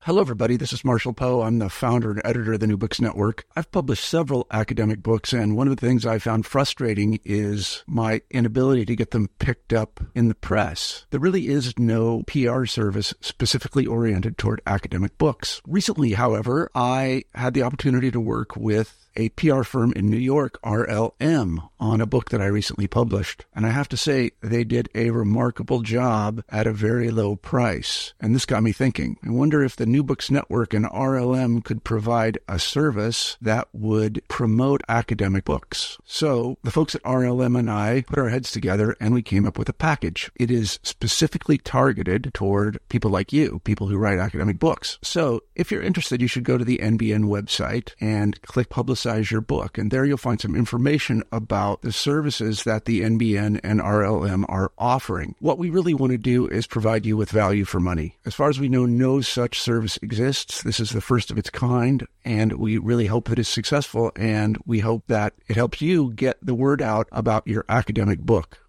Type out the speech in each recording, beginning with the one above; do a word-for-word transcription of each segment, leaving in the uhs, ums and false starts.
Hello, everybody. This is Marshall Poe. I'm the founder and editor of the New Books Network. I've published several academic books, and one of the things I found frustrating is my inability to get them picked up in the press. There really is no P R service specifically oriented toward academic books. Recently, however, I had the opportunity to work with a P R firm in New York, R L M, on a book that I recently published. And I have to say, they did a remarkable job at a very low price. And this got me thinking. I wonder if the New Books Network and R L M could provide a service that would promote academic books. So the folks at R L M and I put our heads together and we came up with a package. It is specifically targeted toward people like you, people who write academic books. So if you're interested, you should go to the N B N website and click Publicize your book, and there you'll find some information about the services that the N B N and R L M are offering. What we really want to do is provide you with value for money. As far as we know, no such service exists. This is the first of its kind, and we really hope that it's successful, and we hope that it helps you get the word out about your academic book.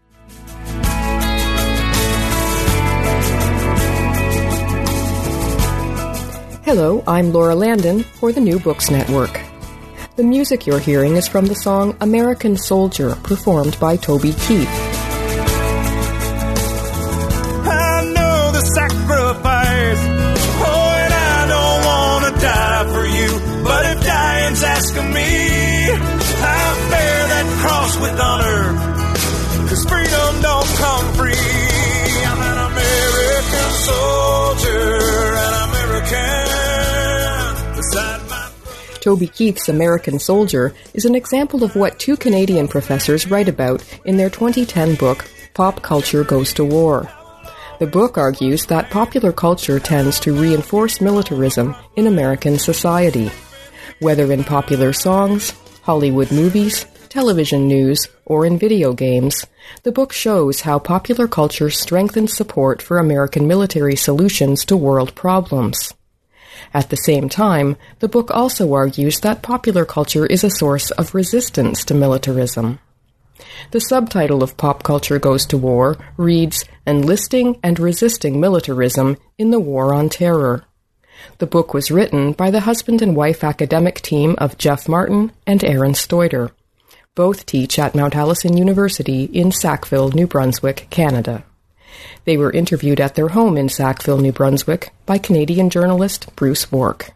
Hello, I'm Laura Landon for the New Books Network. The music you're hearing is from the song American Soldier, performed by Toby Keith. I know the sacrifice, oh, and I don't want to die for you, but if dying's asking me, I bear that cross with honor, 'cause freedom don't come free. I'm an American soldier, an American beside my... Toby Keith's American Soldier is an example of what two Canadian professors write about in their twenty ten book, Pop Culture Goes to War. The book argues that popular culture tends to reinforce militarism in American society. Whether in popular songs, Hollywood movies, television news, or in video games, the book shows how popular culture strengthens support for American military solutions to world problems. At the same time, the book also argues that popular culture is a source of resistance to militarism. The subtitle of Pop Culture Goes to War reads, Enlisting and Resisting Militarism in the War on Terror. The book was written by the husband and wife academic team of Jeff Martin and Aaron Stoiter. Both teach at Mount Allison University in Sackville, New Brunswick, Canada. They were interviewed at their home in Sackville, New Brunswick, by Canadian journalist Bruce Wark.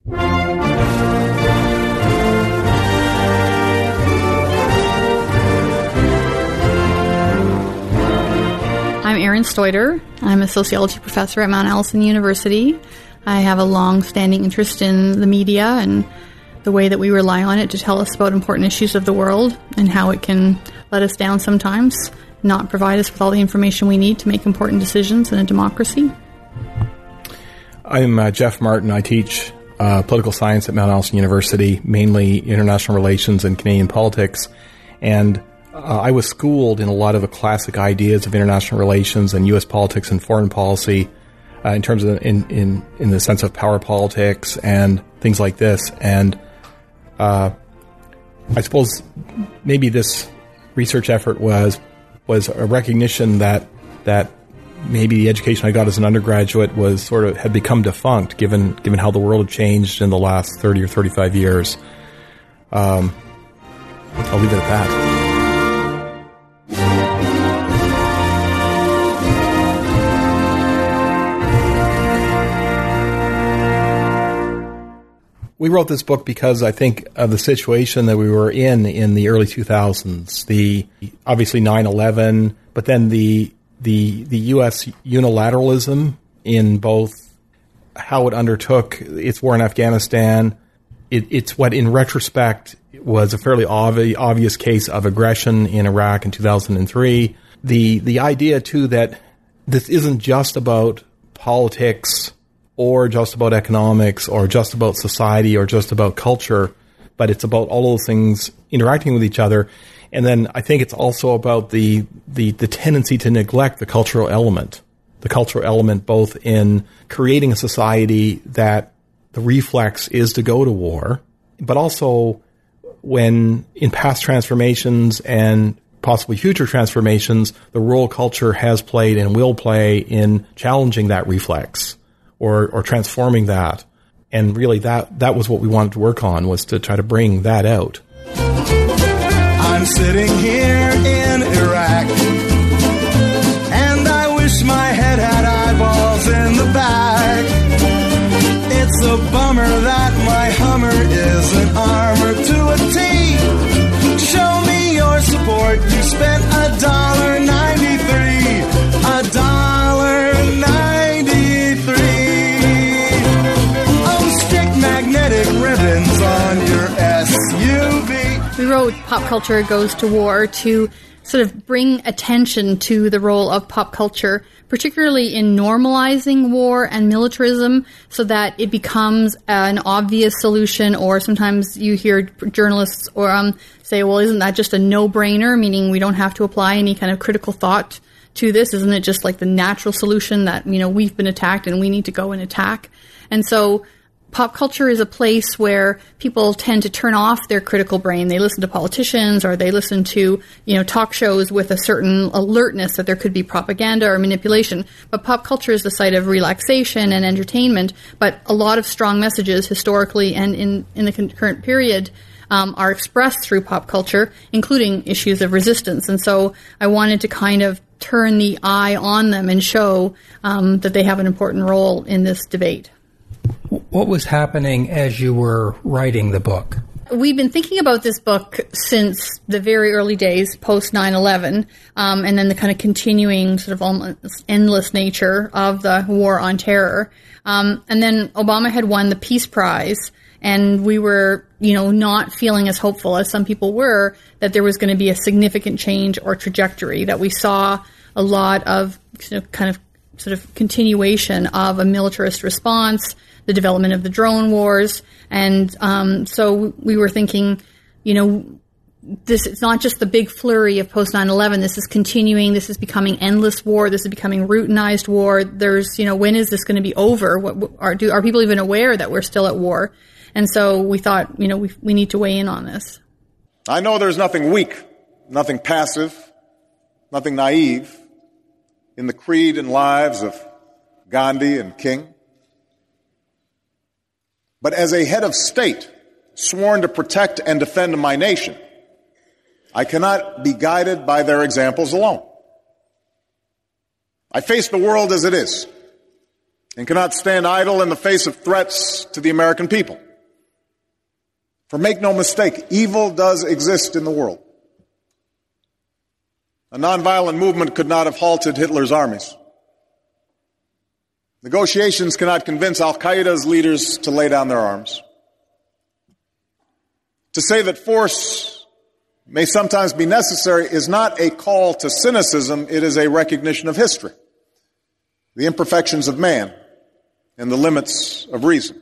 I'm Aaron Stoiter. I'm a sociology professor at Mount Allison University. I have a long-standing interest in the media and the way that we rely on it to tell us about important issues of the world and how it can let us down sometimes, not provide us with all the information we need to make important decisions in a democracy. I'm uh, Jeff Martin. I teach uh, political science at Mount Allison University, mainly international relations and Canadian politics. And uh, I was schooled in a lot of the classic ideas of international relations and U S politics and foreign policy uh, in terms of in, in, in the sense of power politics and things like this. And uh, I suppose maybe this research effort was was a recognition that that maybe the education I got as an undergraduate was sort of had become defunct, given given how the world had changed in the last thirty or thirty-five years. Um, I'll leave it at that. We wrote this book because I think of the situation that we were in in the early two thousands. The obviously nine eleven, but then the the the U S unilateralism in both how it undertook its war in Afghanistan. It, it's what, in retrospect, was a fairly obvi- obvious case of aggression in Iraq in two thousand three. The the idea too that this isn't just about politics, or just about economics, or just about society, or just about culture, but it's about all those things interacting with each other. And then I think it's also about the, the, the tendency to neglect the cultural element. The cultural element both in creating a society that the reflex is to go to war, but also when in past transformations and possibly future transformations, the role culture has played and will play in challenging that reflex, or, or transforming that. And really that, that was what we wanted to work on, was to try to bring that out. I'm sitting here in Iraq, and I wish my head had eyeballs in the back. It's a bummer that my Hummer isn't armored to a T. Show me your support. You spent a dollar ninety-three, a dollar ninety-three. Oh, stick magnetic ribbons on your S U V. We wrote Pop Culture Goes to War to sort of bring attention to the role of pop culture, particularly in normalizing war and militarism, so that it becomes an obvious solution. Or sometimes you hear journalists or um, say, well, isn't that just a no-brainer, meaning we don't have to apply any kind of critical thought to this? Isn't it just like the natural solution that, you know, we've been attacked and we need to go and attack? And so pop culture is a place where people tend to turn off their critical brain. They listen to politicians, or they listen to, you know, talk shows with a certain alertness that there could be propaganda or manipulation. But pop culture is the site of relaxation and entertainment. But a lot of strong messages historically and in, in the current period um, are expressed through pop culture, including issues of resistance. And so I wanted to kind of turn the eye on them and show um, that they have an important role in this debate. What was happening as you were writing the book? We've been thinking about this book since the very early days, post nine eleven, um, and then the kind of continuing sort of almost endless nature of the war on terror. Um, and then Obama had won the Peace Prize, and we were, you know, not feeling as hopeful as some people were that there was going to be a significant change or trajectory, that we saw a lot of, you know, kind of sort of continuation of a militarist response, the development of the drone wars. And um, so we were thinking, you know, this it's not just the big flurry of post nine eleven. This is continuing. This is becoming endless war. This is becoming routinized war. There's, you know, when is this going to be over? What, are, do, are people even aware that we're still at war? And so we thought, you know, we, we need to weigh in on this. I know there's nothing weak, nothing passive, nothing naive in the creed and lives of Gandhi and King. But as a head of state, sworn to protect and defend my nation, I cannot be guided by their examples alone. I face the world as it is and cannot stand idle in the face of threats to the American people. For make no mistake, evil does exist in the world. A nonviolent movement could not have halted Hitler's armies. Negotiations cannot convince Al-Qaeda's leaders to lay down their arms. To say that force may sometimes be necessary is not a call to cynicism, it is a recognition of history, the imperfections of man, and the limits of reason.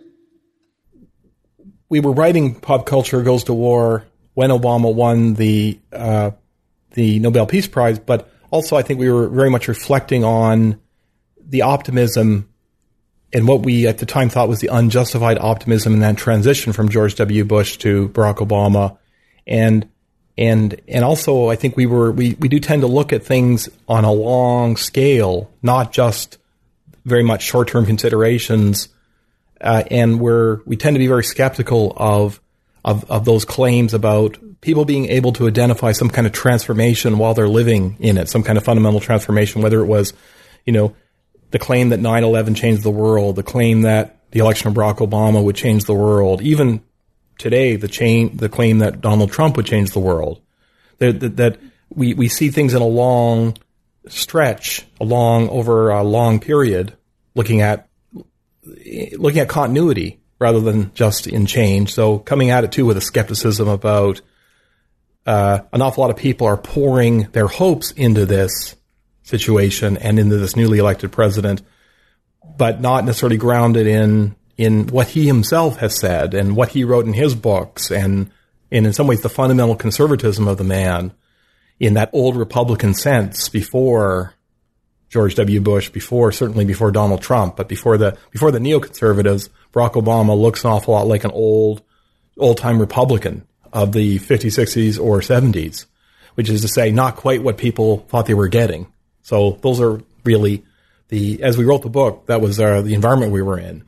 We were writing Pop Culture Goes to War when Obama won the uh, the Nobel Peace Prize, but also I think we were very much reflecting on the optimism and what we at the time thought was the unjustified optimism in that transition from George W. Bush to Barack Obama. And and and also I think we were we, we do tend to look at things on a long scale, not just very much short-term considerations. Uh, and we're we tend to be very skeptical of of of those claims about people being able to identify some kind of transformation while they're living in it, some kind of fundamental transformation, whether it was, you know, the claim that nine eleven changed the world, the claim that the election of Barack Obama would change the world, even today, the chain, the claim that Donald Trump would change the world. That, that, that we, we see things in a long stretch, along over a long period, looking at looking at continuity rather than just in change. So coming at it too with a skepticism about uh, an awful lot of people are pouring their hopes into this situation and into this newly elected president, but not necessarily grounded in in what he himself has said and what he wrote in his books, and, and in some ways the fundamental conservatism of the man in that old Republican sense before George W. Bush, before certainly before Donald Trump, but before the before the neoconservatives, Barack Obama looks an awful lot like an old old time Republican of the fifties, sixties, or seventies, which is to say, not quite what people thought they were getting. So those are really the as we wrote the book, that was uh, the environment we were in.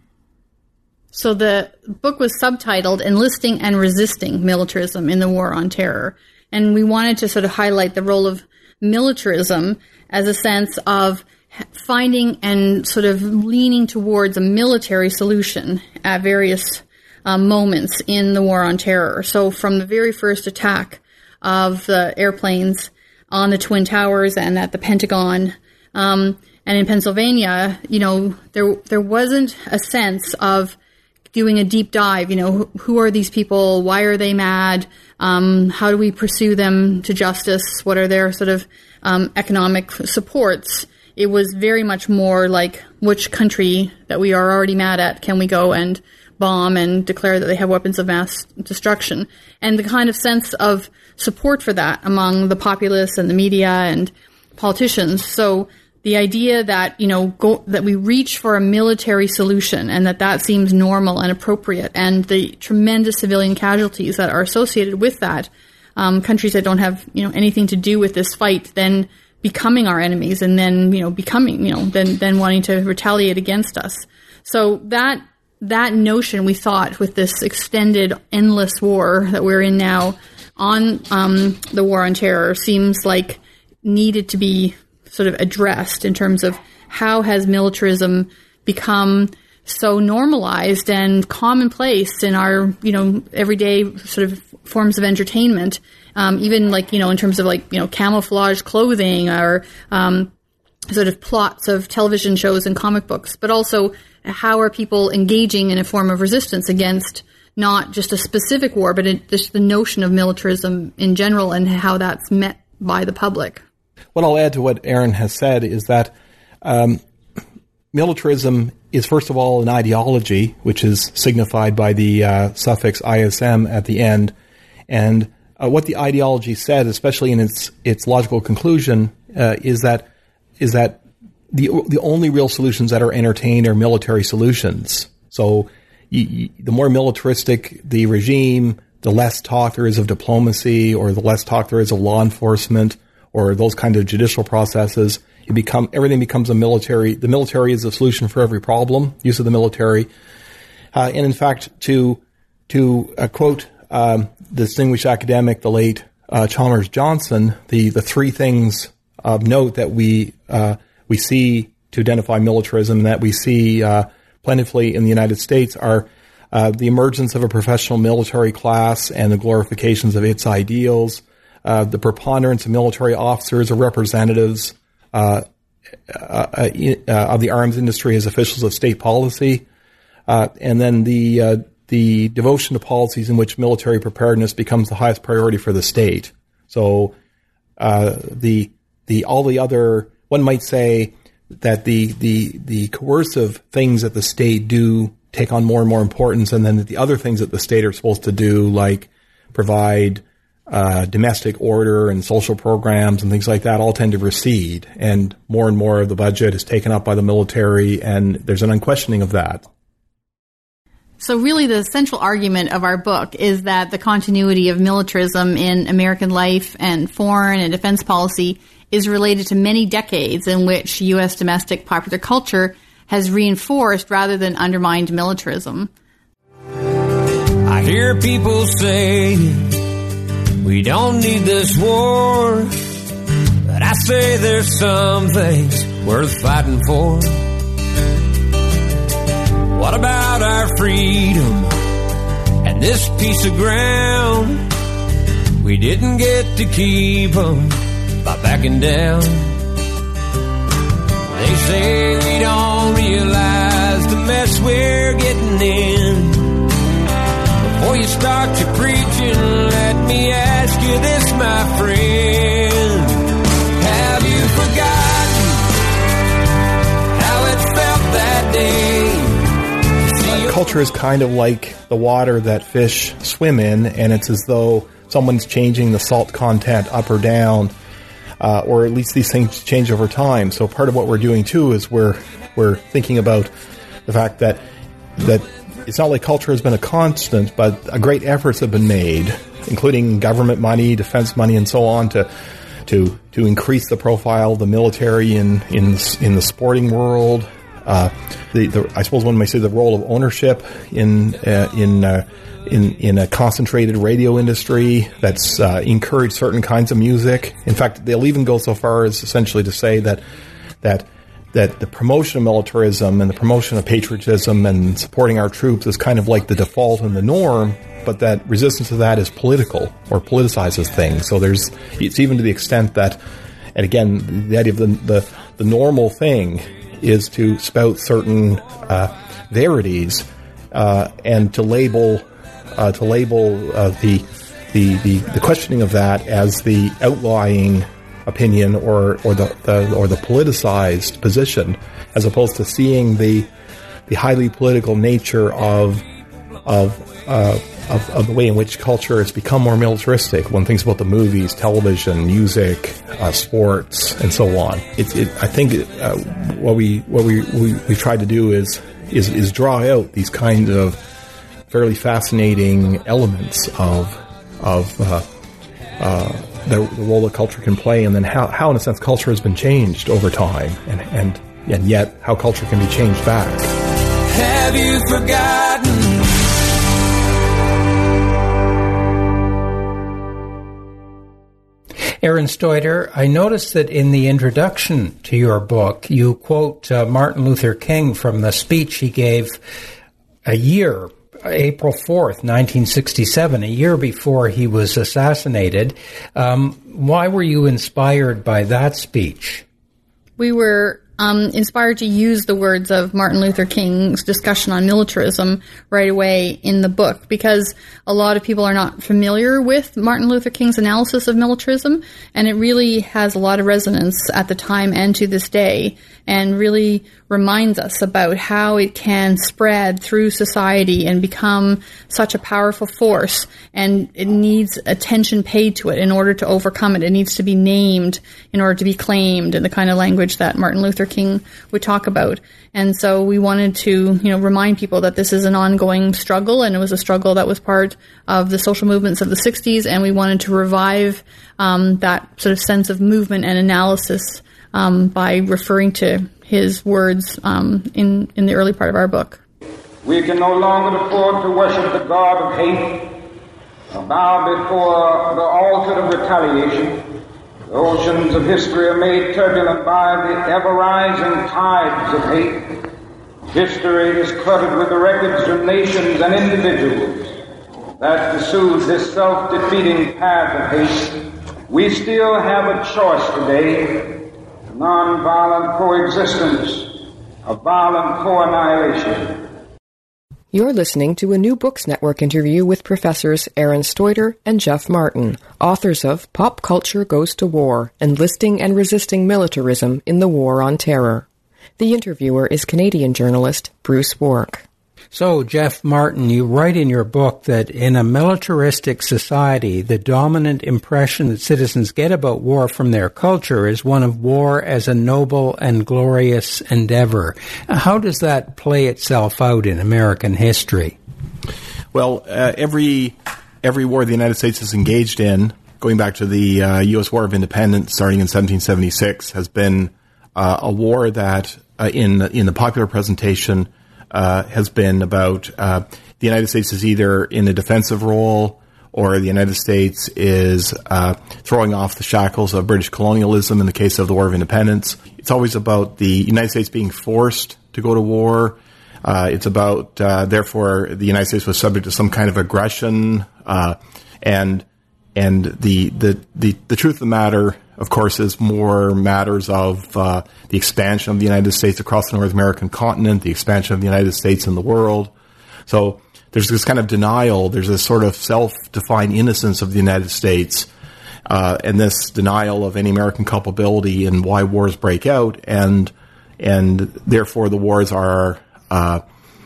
So the book was subtitled Enlisting and Resisting Militarism in the War on Terror. And we wanted to sort of highlight the role of militarism as a sense of finding and sort of leaning towards a military solution at various um, moments in the War on Terror. So from the very first attack of the airplanes on the Twin Towers and at the Pentagon, um, and in Pennsylvania, you know, there there wasn't a sense of doing a deep dive, you know, who, who are these people? Why are they mad? Um, how do we pursue them to justice? What are their sort of um, economic supports? It was very much more like, which country that we are already mad at can we go and bomb and declare that they have weapons of mass destruction? And the kind of sense of support for that among the populace and the media and politicians. So the idea that, you know, go, that we reach for a military solution and that that seems normal and appropriate, and the tremendous civilian casualties that are associated with that, um, countries that don't have, you know, anything to do with this fight then becoming our enemies and then, you know, becoming, you know, then, then wanting to retaliate against us. So that, that notion, we thought, with this extended, endless war that we're in now on um, the War on Terror seems like needed to be sort of addressed in terms of how has militarism become so normalized and commonplace in our, you know, everyday sort of forms of entertainment, um, even like, you know, in terms of like, you know, camouflage clothing or um, sort of plots of television shows and comic books, but also how are people engaging in a form of resistance against not just a specific war, but it, just the notion of militarism in general and how that's met by the public. What I'll add to what Erin has said is that um, militarism is, first of all, an ideology, which is signified by the uh, suffix I S M at the end. And uh, what the ideology said, especially in its its logical conclusion, uh, is that is that the the only real solutions that are entertained are military solutions. So you, you, the more militaristic the regime, the less talk there is of diplomacy, or the less talk there is of law enforcement, or those kind of judicial processes. You become everything becomes a military. The military is the solution for every problem. Use of the military, uh, and in fact, to to uh, quote um, the distinguished academic, the late uh, Chalmers Johnson, the the three things of note that we uh, we see to identify militarism, that we see uh, plentifully in the United States, are uh, the emergence of a professional military class and the glorifications of its ideals. Uh, the preponderance of military officers or representatives uh, uh, uh, of the arms industry as officials of state policy, uh, and then the uh, the devotion to policies in which military preparedness becomes the highest priority for the state. So uh, the the all the other, one might say that the the the coercive things that the state do take on more and more importance, and then the other things that the state are supposed to do, like provide Uh, domestic order and social programs and things like that, all tend to recede, and more and more of the budget is taken up by the military, and there's an unquestioning of that. So really the central argument of our book is that the continuity of militarism in American life and foreign and defense policy is related to many decades in which U S domestic popular culture has reinforced rather than undermined militarism. I hear people say we don't need this war, but I say there's some things worth fighting for. What about our freedom and this piece of ground? We didn't get to keep them by backing down. They say we don't realize the mess we're getting in. Before you start your preaching, let me ask you this, my friend. Have you forgotten how it felt that day? Uh, culture is kind of like the water that fish swim in, and it's as though someone's changing the salt content up or down, uh, or at least these things change over time. So part of what we're doing too is we're we're thinking about the fact that that it's not like culture has been a constant, but a great efforts have been made, including government money, defense money, and so on, to to to increase the profile of the military in in in the sporting world. Uh, the, the I suppose one may say the role of ownership in uh, in uh, in in a concentrated radio industry that's uh, encouraged certain kinds of music. In fact, they'll even go so far as essentially to say that that that the promotion of militarism and the promotion of patriotism and supporting our troops is kind of like the default and the norm, but that resistance to that is political or politicizes things. So there's it's even to the extent that, and again, the idea of the the, the normal thing is to spout certain uh, verities uh, and to label uh, to label uh, the, the the the questioning of that as the outlying opinion or or the, the or the politicized position, as opposed to seeing the the highly political nature of of uh, of, of the way in which culture has become more militaristic. One thinks about the movies, television, music, uh, sports, and so on. It, it, I think uh, what we what we we we tried to do is is is draw out these kinds of fairly fascinating elements of of uh, uh, the, the role that culture can play, and then how, how in a sense culture has been changed over time, and and and yet how culture can be changed back. Have you forgotten? Aaron Stoiter, I noticed that in the introduction to your book, you quote uh, Martin Luther King from the speech he gave a year, April fourth, nineteen sixty-seven, a year before he was assassinated. Um, why were you inspired by that speech? We were um, inspired to use the words of Martin Luther King's discussion on militarism right away in the book, because a lot of people are not familiar with Martin Luther King's analysis of militarism, and it really has a lot of resonance at the time and to this day, and really reminds us about how it can spread through society and become such a powerful force, and it needs attention paid to it in order to overcome it. It needs to be named in order to be claimed, in the kind of language that Martin Luther King would talk about. And so we wanted to, you know, remind people that this is an ongoing struggle, and it was a struggle that was part of the social movements of the sixties, and we wanted to revive um, that sort of sense of movement and analysis um, by referring to his words um, in, in the early part of our book. We can no longer afford to worship the God of hate, or bow before the altar of retaliation. The oceans of history are made turbulent by the ever-rising tides of hate. History is cluttered with the records of nations and individuals that pursued this self-defeating path of hate. We still have a choice today: non-violent coexistence, a violent co-annihilation. You're listening to a New Books Network interview with Professors Aaron Stoiter and Jeff Martin, authors of Pop Culture Goes to War, Enlisting and Resisting Militarism in the War on Terror. The interviewer is Canadian journalist Bruce Wark. So, Jeff Martin, you write in your book that in a militaristic society, the dominant impression that citizens get about war from their culture is one of war as a noble and glorious endeavor. How does that play itself out in American history? Well, uh, every every war the United States is engaged in, going back to the uh, U S War of Independence starting in seventeen seventy-six, has been uh, a war that, uh, in in the popular presentation, Uh, has been about uh, the United States is either in a defensive role, or the United States is uh, throwing off the shackles of British colonialism in the case of the War of Independence. It's always about the United States being forced to go to war. Uh, it's about, uh, therefore, the United States was subject to some kind of aggression. Uh, and and the, the, the, the truth of the matter, of course, is more matters of uh, the expansion of the United States across the North American continent, the expansion of the United States in the world. So there's this kind of denial, there's this sort of self-defined innocence of the United States, uh, and this denial of any American culpability in why wars break out, and and therefore the wars are uh,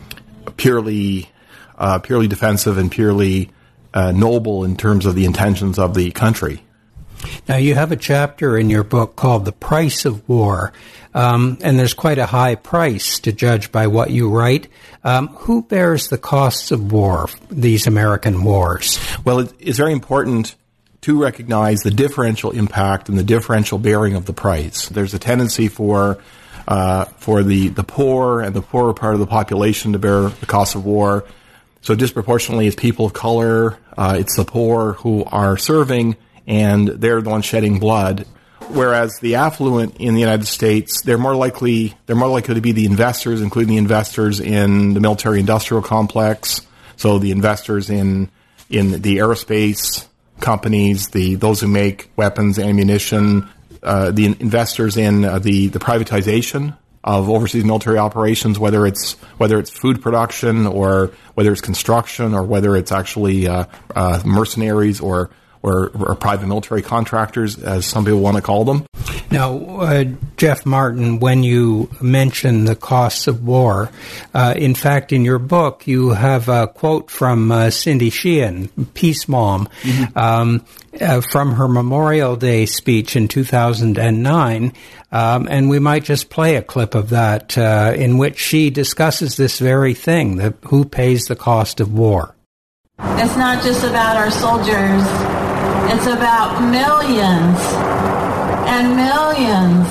purely uh, purely defensive and purely uh, noble in terms of the intentions of the country. Now, you have a chapter in your book called The Price of War, um, and there's quite a high price to judge by what you write. Um, who bears the costs of war, these American wars? Well, it, it's very important to recognize the differential impact and the differential bearing of the price. There's a tendency for uh, for the, the poor and the poorer part of the population to bear the cost of war. So disproportionately, it's people of color, uh, it's the poor who are serving, and they're the ones shedding blood. Whereas the affluent in the United States, they're more likely they're more likely to be the investors, including the investors in the military-industrial complex. So the investors in in the aerospace companies, the those who make weapons, ammunition, uh, the investors in uh, the the privatization of overseas military operations, whether it's whether it's food production or whether it's construction or whether it's actually uh, uh, mercenaries or, or or private military contractors, as some people want to call them. Now, uh, Jeff Martin, when you mention the costs of war, uh, in fact, in your book, you have a quote from uh, Cindy Sheehan, Peace Mom, mm-hmm. um, uh, from her Memorial Day speech in two thousand nine, um, and we might just play a clip of that uh, in which she discusses this very thing, the, who pays the cost of war. It's not just about our soldiers. It's about millions and millions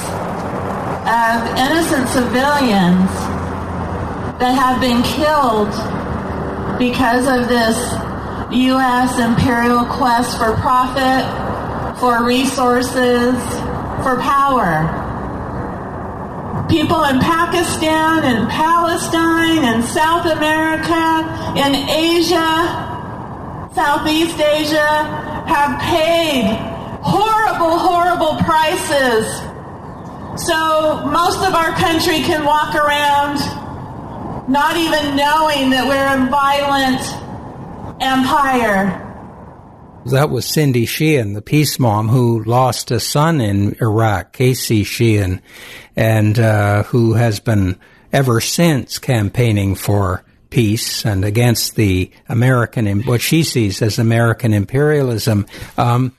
of innocent civilians that have been killed because of this U S imperial quest for profit, for resources, for power. People in Pakistan and Palestine and South America, in Asia, Southeast Asia, have paid horrible, horrible prices. So most of our country can walk around not even knowing that we're a violent empire. That was Cindy Sheehan, the peace mom, who lost a son in Iraq, Casey Sheehan, and uh, who has been ever since campaigning for peace and against the American, what she sees as American imperialism. Um,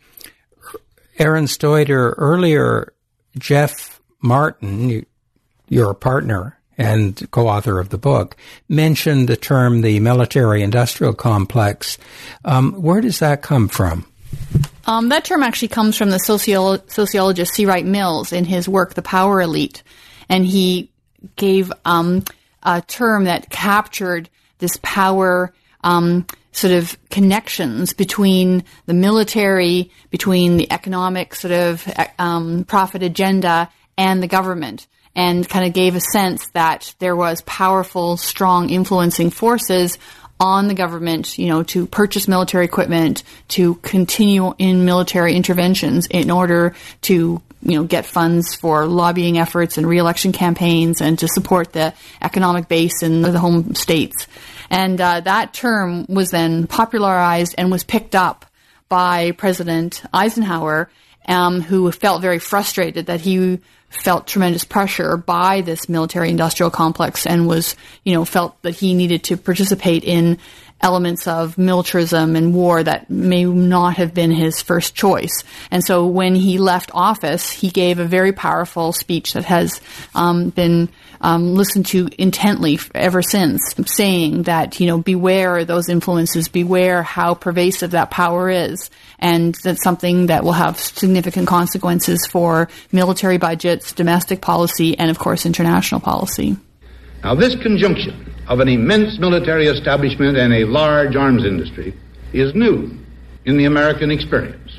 Aaron Stoiter, earlier, Jeff Martin, you, your partner and co-author of the book, mentioned the term the military-industrial complex. Um, where does that come from? Um, that term actually comes from the sociolo- sociologist C. Wright Mills in his work, The Power Elite. And he gave um, a term that captured this power um, sort of connections between the military, between the economic sort of um, profit agenda and the government, and kind of gave a sense that there was powerful, strong influencing forces on the government, you know, to purchase military equipment, to continue in military interventions in order to, you know, get funds for lobbying efforts and re-election campaigns and to support the economic base in the home states. And uh, that term was then popularized and was picked up by President Eisenhower, um, who felt very frustrated that he felt tremendous pressure by this military-industrial complex and was, you know, felt that he needed to participate in elements of militarism and war that may not have been his first choice. And so when he left office, he gave a very powerful speech that has um, been um, listened to intently ever since, saying that, you know, beware those influences, beware how pervasive that power is, and that's something that will have significant consequences for military budgets, domestic policy, and, of course, international policy. Now, this conjunction of an immense military establishment and a large arms industry is new in the American experience.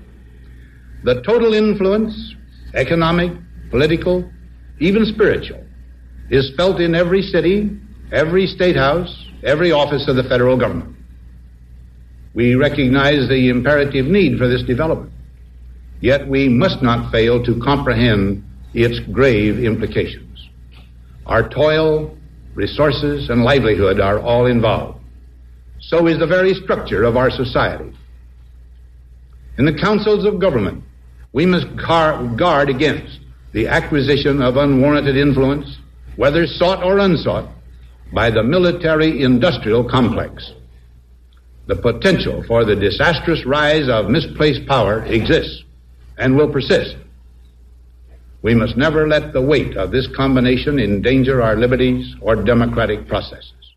The total influence, economic, political, even spiritual, is felt in every city, every state house, every office of the federal government. We recognize the imperative need for this development, yet we must not fail to comprehend its grave implications. Our toil, resources, and livelihood are all involved. So is the very structure of our society. In the councils of government, we must guard against the acquisition of unwarranted influence, whether sought or unsought, by the military-industrial complex. The potential for the disastrous rise of misplaced power exists and will persist. We must never let the weight of this combination endanger our liberties or democratic processes.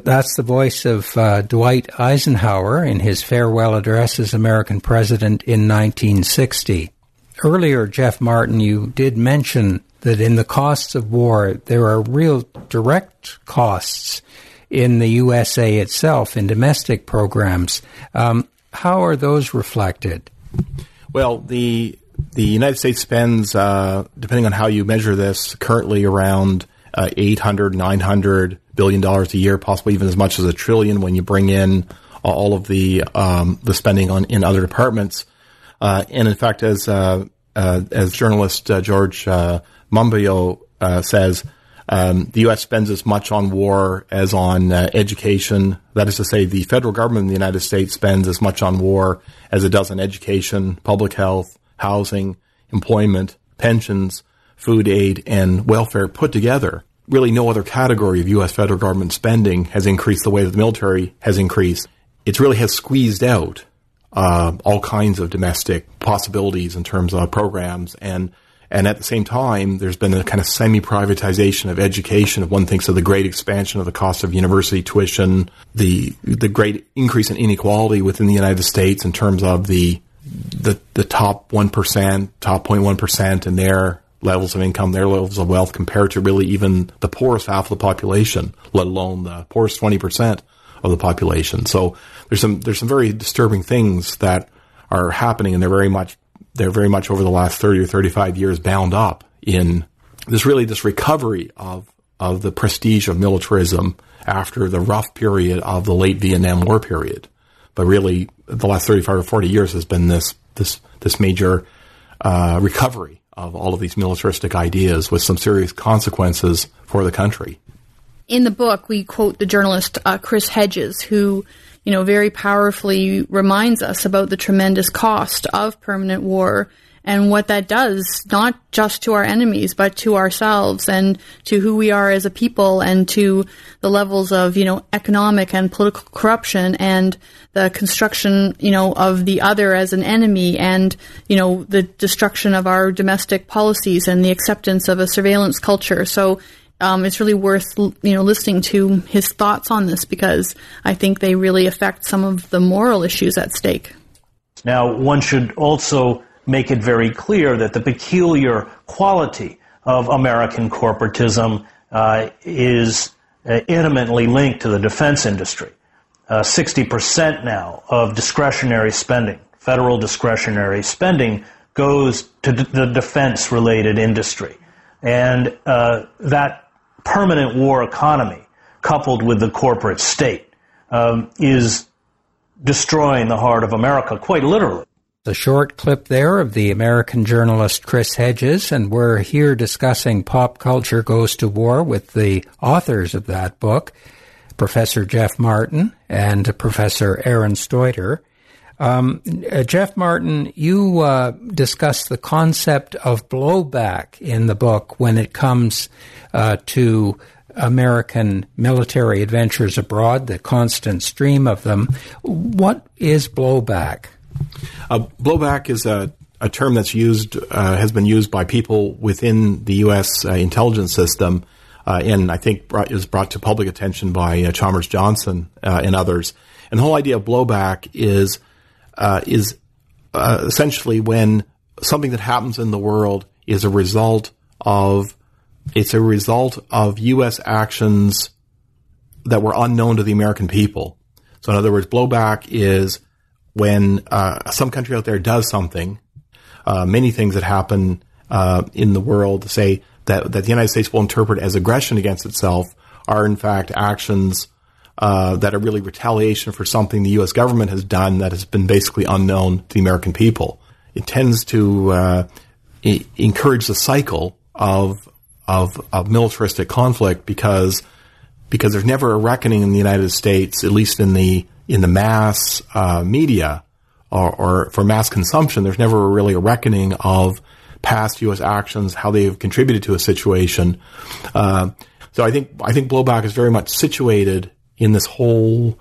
That's the voice of uh, Dwight Eisenhower in his farewell address as American president in nineteen sixty. Earlier, Jeff Martin, you did mention that in the costs of war, there are real direct costs in the U S A itself, in domestic programs. Um, how are those reflected? Well, the the United States spends, uh, depending on how you measure this, currently around uh, eight hundred, nine hundred billion dollars a year, possibly even as much as a trillion when you bring in all of the um, the spending on in other departments. Uh, and in fact, as uh, uh, as journalist uh, George uh, Monbiot uh, says, um, the U S spends as much on war as on uh, education. That is to say, the federal government in the United States spends as much on war as it does on education, public health, housing, employment, pensions, food aid, and welfare put together. Really no other category of U S federal government spending has increased the way that the military has increased. It really has squeezed out uh, all kinds of domestic possibilities in terms of programs. And and at the same time, there's been a kind of semi-privatization of education. If one thinks of the great expansion of the cost of university tuition, the the great increase in inequality within the United States in terms of the the, the top one percent, top zero point one percent and their levels of income, their levels of wealth compared to really even the poorest half of the population, let alone the poorest twenty percent of the population. So there's some there's some very disturbing things that are happening, and they're very much they're very much over the last thirty or thirty-five years bound up in this really this recovery of of the prestige of militarism after the rough period of the late Vietnam War period. But really, the last thirty-five or forty years has been this this this major uh, recovery of all of these militaristic ideas with some serious consequences for the country. In the book, we quote the journalist uh, Chris Hedges, who, you know, very powerfully reminds us about the tremendous cost of permanent war and what that does, not just to our enemies, but to ourselves and to who we are as a people and to the levels of, you know, economic and political corruption and the construction, you know, of the other as an enemy and, you know, the destruction of our domestic policies and the acceptance of a surveillance culture. So um, it's really worth, you know, listening to his thoughts on this because I think they really affect some of the moral issues at stake. Now, one should also make it very clear that the peculiar quality of American corporatism uh, is uh, intimately linked to the defense industry. Uh, sixty percent now of discretionary spending, federal discretionary spending, goes to d- the defense-related industry. And uh, that permanent war economy, coupled with the corporate state, um, is destroying the heart of America, quite literally. A short clip there of the American journalist Chris Hedges, and we're here discussing Pop Culture Goes to War with the authors of that book, Professor Jeff Martin and Professor Aaron Stoiter. Um, uh, Jeff Martin, you uh, discuss the concept of blowback in the book when it comes uh, to American military adventures abroad, the constant stream of them. What is blowback? Uh, blowback is a, a term that's used, uh, has been used by people within the U S uh, intelligence system, uh, and I think brought, is brought to public attention by uh, Chalmers Johnson uh, and others. And the whole idea of blowback is uh, is uh, essentially when something that happens in the world is a result of it's a result of U S actions that were unknown to the American people. So, in other words, blowback is when uh, some country out there does something, uh, many things that happen uh, in the world, say that, that the United States will interpret as aggression against itself, are in fact actions uh, that are really retaliation for something the U S government has done that has been basically unknown to the American people. It tends to uh, I- encourage the cycle of, of of militaristic conflict because because there's never a reckoning in the United States, at least in the in the mass uh, media or, or for mass consumption, there's never really a reckoning of past U S actions, how they have contributed to a situation. Uh, so I think I think blowback is very much situated in this whole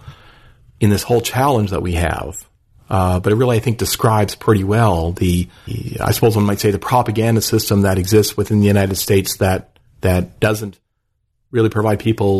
in this whole challenge that we have. Uh, but it really, I think, describes pretty well the, the, I suppose one might say, the propaganda system that exists within the United States that that doesn't really provide people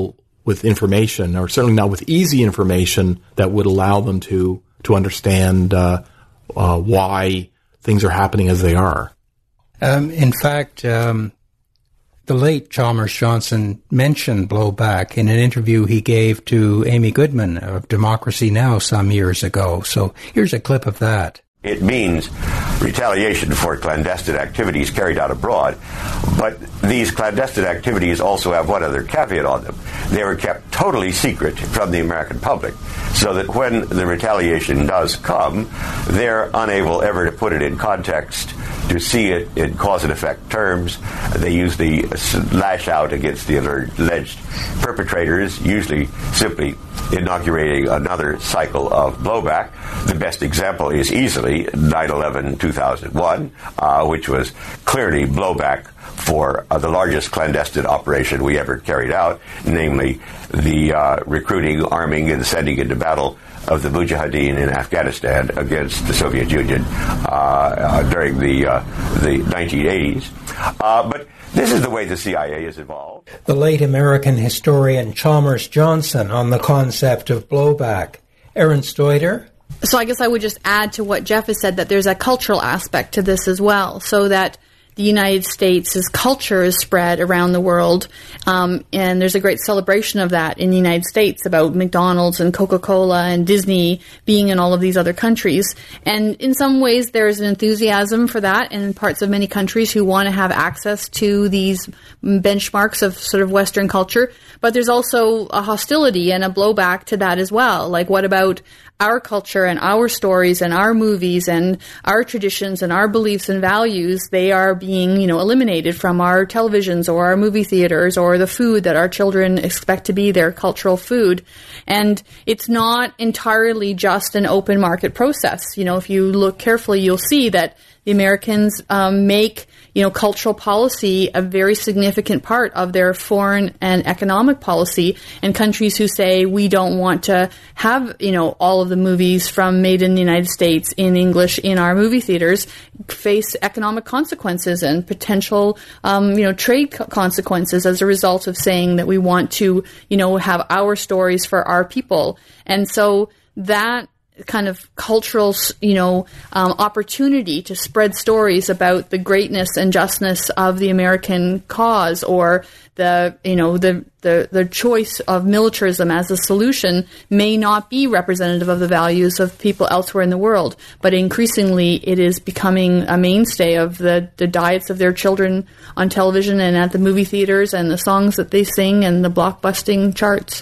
with information, or certainly not with easy information that would allow them to to understand uh, uh, why things are happening as they are. Um, in fact, um, the late Chalmers Johnson mentioned blowback in an interview he gave to Amy Goodman of Democracy Now! Some years ago. So here's a clip of that. It means retaliation for clandestine activities carried out abroad, but these clandestine activities also have one other caveat on them. They were kept totally secret from the American public, so that when the retaliation does come, they're unable ever to put it in context, to see it in cause and effect terms. They usually lash out against the alleged perpetrators, usually simply inaugurating another cycle of blowback. The best example is easily nine eleven two thousand one, uh, which was clearly blowback for uh, the largest clandestine operation we ever carried out, namely the uh, recruiting, arming, and sending into battle of the Mujahideen in Afghanistan against the Soviet Union uh, uh, during the uh, the nineteen eighties. Uh, but this is the way the C I A has evolved. The late American historian Chalmers Johnson on the concept of blowback. Aaron Stoiter? So I guess I would just add to what Jeff has said that there's a cultural aspect to this as well, so that the United States' culture is spread around the world, um, and there's a great celebration of that in the United States about McDonald's and Coca-Cola and Disney being in all of these other countries. And in some ways, there's an enthusiasm for that in parts of many countries who want to have access to these benchmarks of sort of Western culture. But there's also a hostility and a blowback to that as well. Like, what about our culture and our stories and our movies and our traditions and our beliefs and values? They are being, you know, eliminated from our televisions or our movie theaters or the food that our children expect to be their cultural food. And it's not entirely just an open market process. You know, if you look carefully, you'll see that the Americans um, make, you know, cultural policy a very significant part of their foreign and economic policy. And countries who say we don't want to have, you know, all of the movies from made in the United States in English in our movie theaters face economic consequences and potential, um, you know, trade co- consequences as a result of saying that we want to, you know, have our stories for our people. And so that kind of cultural, you know, um, opportunity to spread stories about the greatness and justness of the American cause, or the, you know, the, the, the choice of militarism as a solution may not be representative of the values of people elsewhere in the world. But increasingly, it is becoming a mainstay of the, the diets of their children on television and at the movie theaters, and the songs that they sing and the blockbusting charts.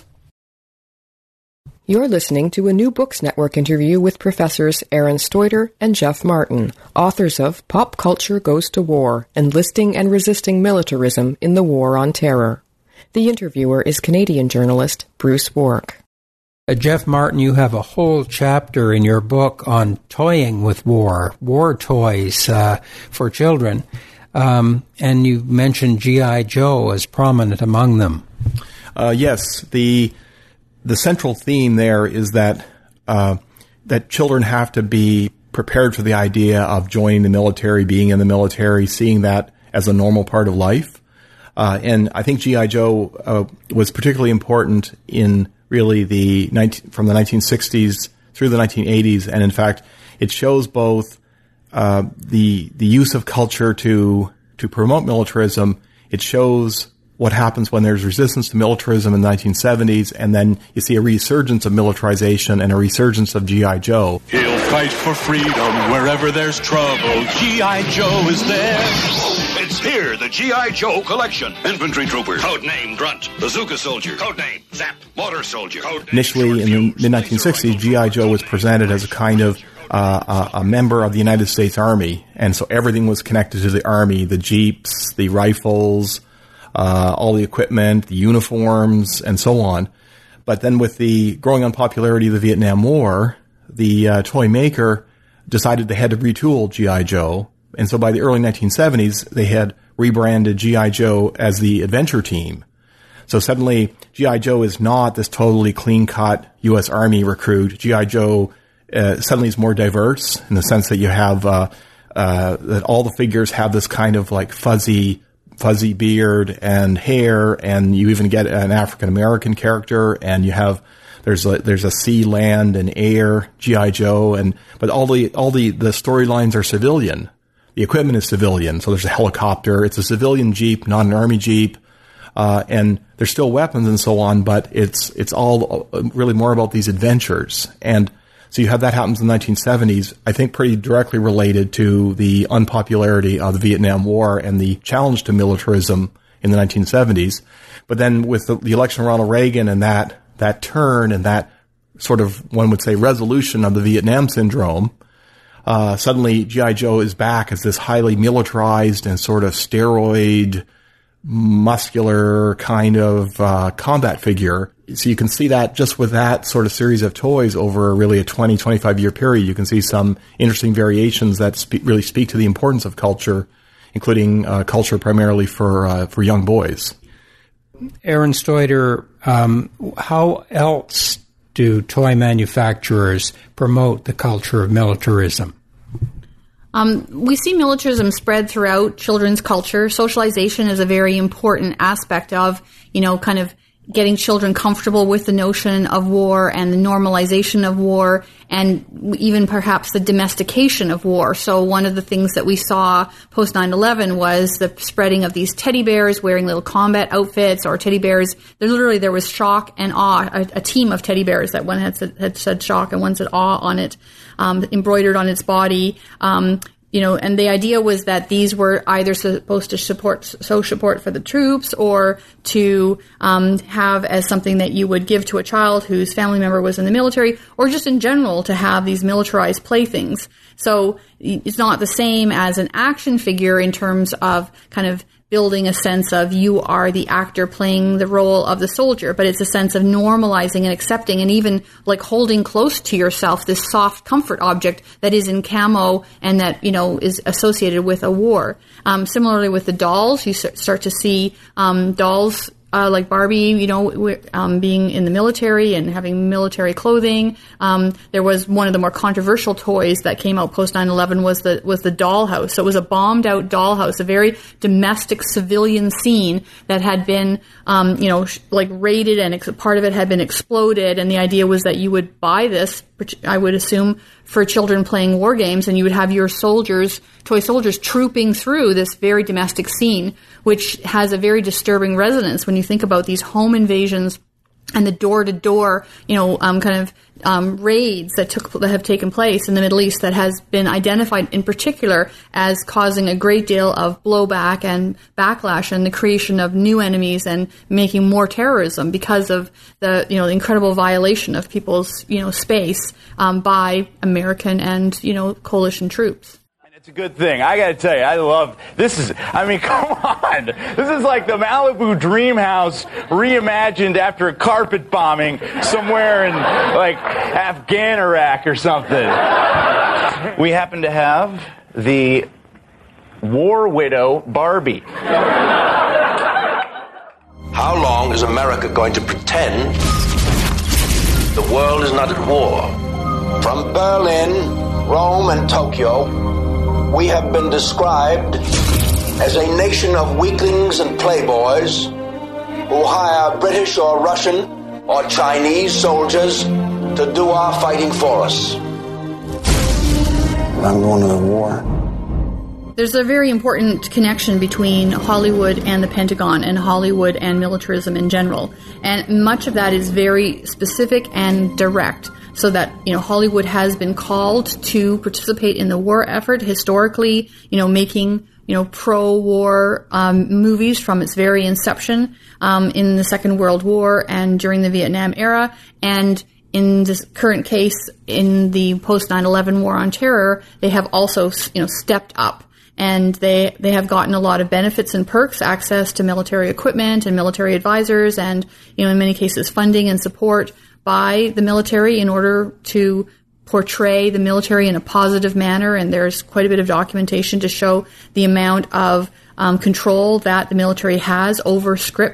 You're listening to a New Books Network interview with Professors Aaron Stoiter and Jeff Martin, authors of Pop Culture Goes to War, Enlisting and Resisting Militarism in the War on Terror. The interviewer is Canadian journalist Bruce Wark. Uh, Jeff Martin, you have a whole chapter in your book on toying with war, war toys uh, for children, um, and you mentioned G I. Joe as prominent among them. Uh, yes, the... The central theme there is that uh, that children have to be prepared for the idea of joining the military, being in the military, seeing that as a normal part of life. Uh, and I think G I. Joe uh, was particularly important in really the nineteen, from the nineteen sixties through the nineteen eighties, and in fact, it shows both uh, the the use of culture to to promote militarism. It shows what happens when there's resistance to militarism in the nineteen seventies, and then you see a resurgence of militarization and a resurgence of G I. Joe. He'll fight for freedom wherever there's trouble. G I. Joe is there. It's here, the G I. Joe collection. Infantry trooper, codename Grunt. Bazooka soldier, codename Zap. Motor soldier, codename Initially, in the mid nineteen sixties, G I. Joe was presented as a kind of uh, a, a member of the United States Army, and so everything was connected to the Army, the jeeps, the rifles, Uh, all the equipment, the uniforms, and so on. But then with the growing unpopularity of the Vietnam War, the uh, toy maker decided they had to retool G I. Joe. And so by the early nineteen seventies, they had rebranded G I. Joe as the Adventure Team. So suddenly, G I. Joe is not this totally clean-cut U S Army recruit. G I. Joe uh, suddenly is more diverse in the sense that you have uh, uh, that all the figures have this kind of like fuzzy fuzzy beard and hair, and you even get an African American character, and you have there's a there's a sea, land, and air G I. Joe, and but all the all the the storylines are civilian. The equipment is civilian, so there's a helicopter. It's a civilian Jeep, not an army Jeep, uh, and there's still weapons and so on. But it's it's all really more about these adventures, and so you have that happens in the nineteen seventies, I think pretty directly related to the unpopularity of the Vietnam War and the challenge to militarism in the nineteen seventies. But then with the, the election of Ronald Reagan and that, that turn and that sort of, one would say, resolution of the Vietnam syndrome, uh, suddenly G I. Joe is back as this highly militarized and sort of steroid, muscular kind of uh, combat figure. So you can see that just with that sort of series of toys over really a twenty, twenty-five year period, you can see some interesting variations that spe- really speak to the importance of culture, including uh, culture primarily for uh, for young boys. Aaron Stoiter, um, how else do toy manufacturers promote the culture of militarism? Um, we see militarism spread throughout children's culture. Socialization is a very important aspect of, you know, kind of getting children comfortable with the notion of war and the normalization of war, and even perhaps the domestication of war. So one of the things that we saw post nine eleven was the spreading of these teddy bears wearing little combat outfits, or teddy bears. There, literally, there was shock and awe, a, a team of teddy bears that one had said, had said shock and one said awe on it, um, embroidered on its body. Um, You know, and the idea was that these were either supposed to support, show support for the troops, or to um, have as something that you would give to a child whose family member was in the military, or just in general to have these militarized playthings. So it's not the same as an action figure in terms of kind of building a sense of you are the actor playing the role of the soldier, but it's a sense of normalizing and accepting and even like holding close to yourself this soft comfort object that is in camo and that, you know, is associated with a war. Um, similarly with the dolls, you start to see um, dolls Uh, like Barbie, you know, um, being in the military and having military clothing. Um, there was one of the more controversial toys that came out post nine eleven was the was the dollhouse. So it was a bombed out dollhouse, a very domestic civilian scene that had been, um, you know, sh- like raided, and ex- part of it had been exploded. And the idea was that you would buy this, I would assume, for children playing war games, and you would have your soldiers, toy soldiers, trooping through this very domestic scene, which has a very disturbing resonance when you think about these home invasions and the door-to-door, you know, um, kind of um, raids that took that have taken place in the Middle East that has been identified in particular as causing a great deal of blowback and backlash and the creation of new enemies and making more terrorism because of the, you know, the incredible violation of people's, you know, space um, by American and, you know, coalition troops. It's a good thing. I got to tell you, I love this. Is I mean, come on, this is like the Malibu Dream House reimagined after a carpet bombing somewhere in like Afghan Iraq or something. We happen to have the war widow Barbie. How long is America going to pretend the world is not at war? From Berlin, Rome, and Tokyo, we have been described as a nation of weaklings and playboys who hire British or Russian or Chinese soldiers to do our fighting for us. I'm going to the war. There's a very important connection between Hollywood and the Pentagon and Hollywood and militarism in general. And much of that is very specific and direct. So that, you know, Hollywood has been called to participate in the war effort historically, you know, making, you know, pro-war um, movies from its very inception um, in the Second World War and during the Vietnam era. And in this current case, in the post nine eleven war on terror, they have also, you know, stepped up. And they they have gotten a lot of benefits and perks, access to military equipment and military advisors and, you know, in many cases funding and support by the military in order to portray the military in a positive manner. And there's quite a bit of documentation to show the amount of um, control that the military has over scripts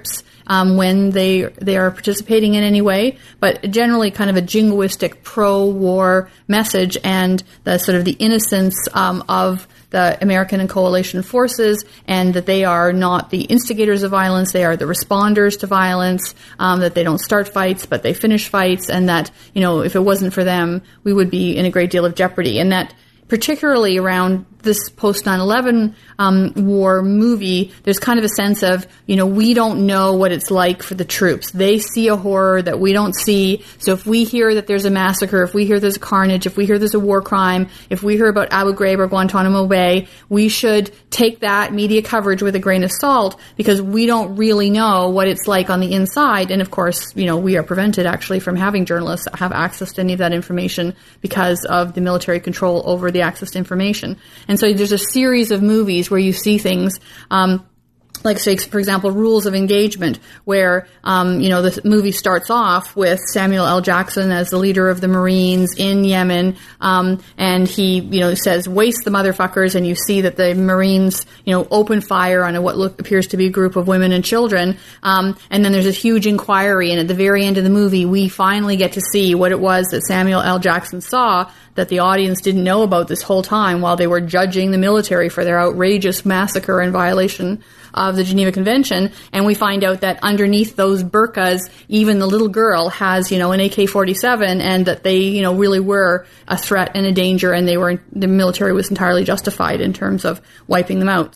um, when they they are participating in any way, but generally kind of a jingoistic pro-war message and the sort of the innocence um, of the American and coalition forces, and that they are not the instigators of violence, they are the responders to violence, um, that they don't start fights, but they finish fights, and that, you know, if it wasn't for them, we would be in a great deal of jeopardy. And that particularly around this post nine eleven um, war movie, there's kind of a sense of, you know, we don't know what it's like for the troops. They see a horror that we don't see. So if we hear that there's a massacre, if we hear there's a carnage, if we hear there's a war crime, if we hear about Abu Ghraib or Guantanamo Bay, we should take that media coverage with a grain of salt, because we don't really know what it's like on the inside. And of course, you know, we are prevented actually from having journalists have access to any of that information because of the military control over the access to information. And so there's a series of movies where you see things, um, like, say, for example, Rules of Engagement, where, um, you know, the movie starts off with Samuel L. Jackson as the leader of the Marines in Yemen, um, and he, you know, says, waste the motherfuckers, and you see that the Marines, you know, open fire on a, what look, appears to be a group of women and children, um, and then there's a huge inquiry, and at the very end of the movie, we finally get to see what it was that Samuel L. Jackson saw that the audience didn't know about this whole time while they were judging the military for their outrageous massacre and violation of the Geneva Convention. And we find out that underneath those burqas, even the little girl has, you know, an A K forty-seven, and that they, you know, really were a threat and a danger, and they were, the military was entirely justified in terms of wiping them out.